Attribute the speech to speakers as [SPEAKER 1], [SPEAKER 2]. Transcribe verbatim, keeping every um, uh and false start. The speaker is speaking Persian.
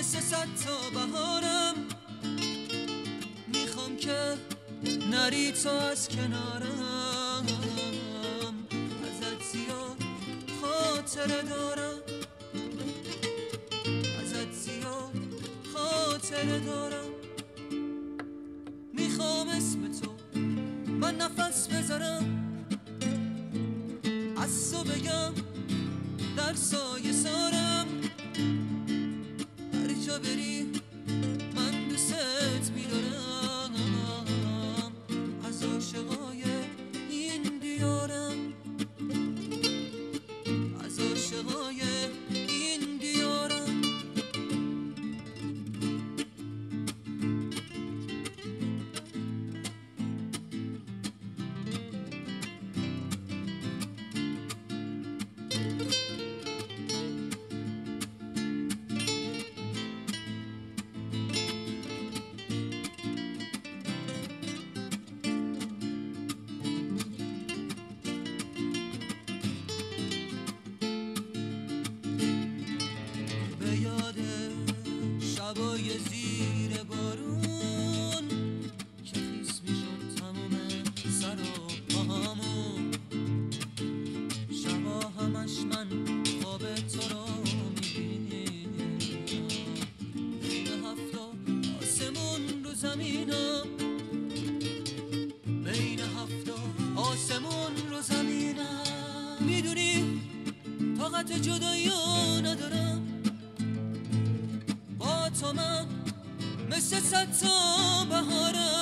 [SPEAKER 1] مثل صد تا بهارم، میخوام که نری تو از کنارم، ازت زیاد خاطره دارم، ازت زیاد خاطره دارم. میخوام اسم تو من نفس بذارم، از تو بگم در سایه سارم، هر جا بری من دوست میدارم، از عاشقای این دیارم، از عاشقای این دیارم. شبای زیر بارون که خیس میشد تموم سر و پاهامون، شبا همش من خواب تو رو میبینم، بین هفت آسمون رو زمینم، بین هفت آسمون رو زمینم. میدونی طاقت جدایی ندارم، با تو من مثل صد تا بهارم.